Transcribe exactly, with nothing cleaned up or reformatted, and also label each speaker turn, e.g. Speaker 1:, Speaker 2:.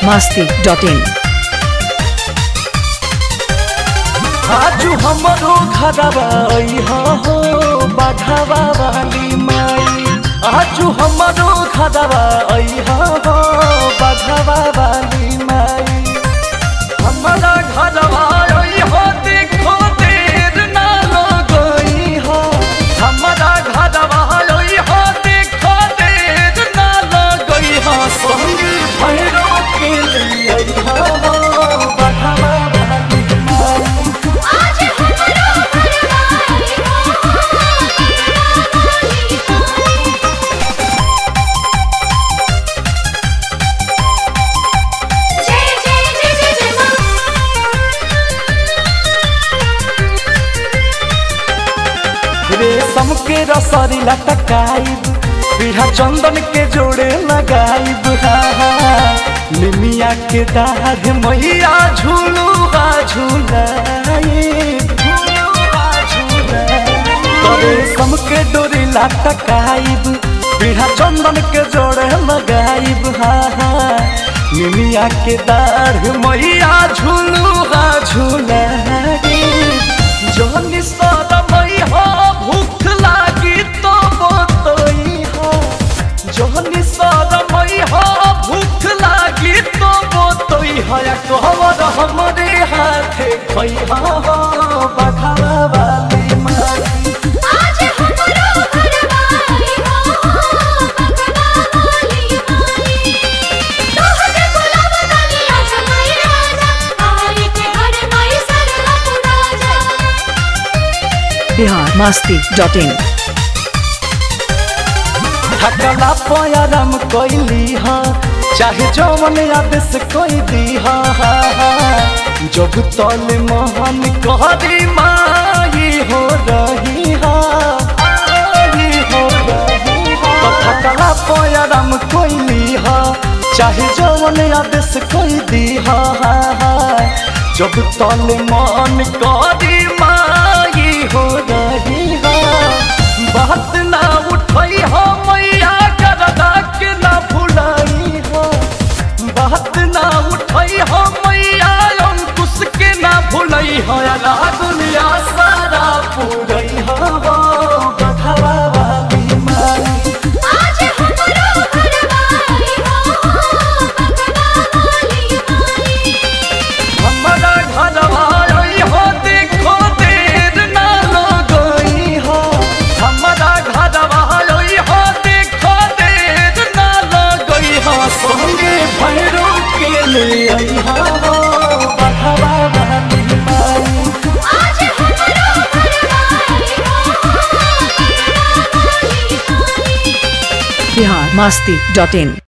Speaker 1: masti dot in.
Speaker 2: आजू हमरो घरवा अइहा हो बाघवा वाली माई। आजू हमरो घरवा अइहा हो बाघवा वाली माई। हमारा घरवा अइहा देखो देर ना लगई हो। हमारा घरवा अइहा देखो देर ना लगई हो। संगी भैरो के लिए अइहा हो बाघवा रेशम के रसरी लटकाइब पीढ़ा चंदन के जोड़े लगाइब। लिमिया के दाग मैया झूलू झूलाइब। रेशम के डोरी लटकाइब पीढ़ा चंदन के जोड़े लगाइब। लिमिया के दाग मैया झूलू झूलाइब। जोनी सारा मई हो भूख लागी तो बोतई हो। जोनी सारा मई हो भूख लागी तो बोतई हो। या कहवर हमरे हाथे खई हो बाघवा वाली माई।
Speaker 1: Bihar masti dot in.
Speaker 2: थकला पयारम कोइली हा चाहे जौवन आदेश कोई दी हा। जब तल मोहन कहरी माई हो रही हा। हो रही हा थकला पयारम कोइली हा चाहे जौवन आदेश कोई दी हा। जब तल मन कहरी माई हो रही हा। बात ना उठई हो मैया करदा के ना भुलाई हो। बात ना उठई हो मैया अंकुश के ना भुलई हो। अला दुनिया सारा पूरई हो बाघवा वाली माई। हमारा घरवा अइहो देखो देर ना लगई हो। हमारा घरवा अइहो देखो देर ना लगई हो। संगे भैरो के लिए अइहा हो बाघवा वाली माई।
Speaker 1: Bihar masti dot in.